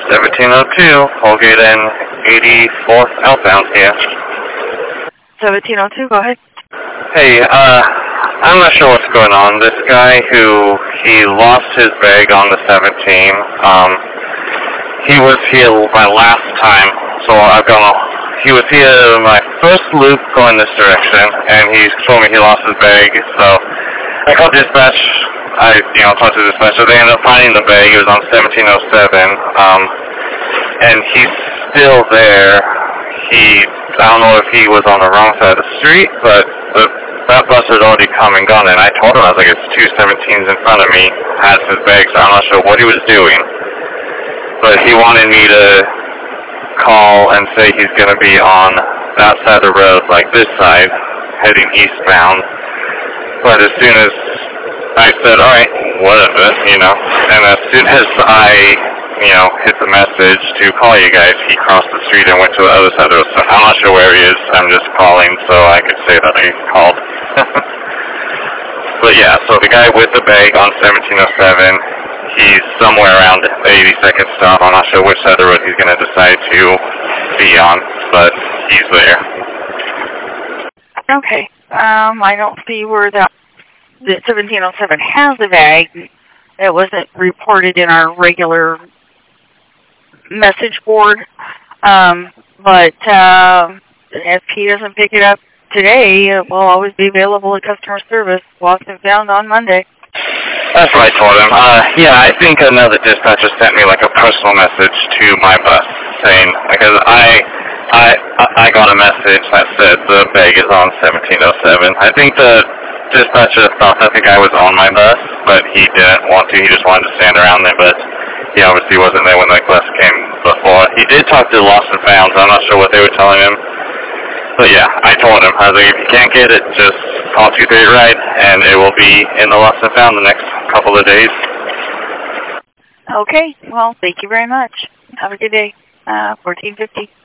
1702, Colgate and 84th outbound here. 1702, go ahead. Hey, I'm not sure what's going on. This guy he lost his bag on the 17. He was here my last time, so he was here my first loop going this direction, and he told me he lost his bag, so I called dispatch. I talked to dispatch, so they ended up finding the bag. It was on 1707, and he's still there. I don't know if he was on the wrong side of the street, but that bus had already come and gone, and I told him, I was like, it's 2 17s in front of me, has his bag, so I'm not sure what he was doing. But he wanted me to call and say he's going to be on that side of the road, like this side, heading eastbound. But as soon as I said, alright, whatever, and as soon as I, hit the message to call you guys, he crossed the street and went to the other side of the road. So I'm not sure where he is. I'm just calling so I could say that I called. But yeah, so the guy with the bag on 1707, he's somewhere around the 82nd stop. I'm not sure which side of the road he's going to decide to be on, but he's there. Okay. I don't see where the 1707 has a bag. It wasn't reported in our regular message board. But if he doesn't pick it up today, it will always be available at customer service, lost and found on Monday. That's what I told him. Yeah, I think another dispatcher sent me like a personal message to my bus saying, because I got a message that said the bag is on 1707. I think the dispatcher thought that the guy was on my bus, but he didn't want to. He just wanted to stand around there, but he obviously wasn't there when the bus came before. He did talk to the lost and found, so I'm not sure what they were telling him. But yeah, I told him, I was like, if you can't get it, just call 238 Ride, and it will be in the lost and found the next couple of days. Okay, well, thank you very much. Have a good day. 1450.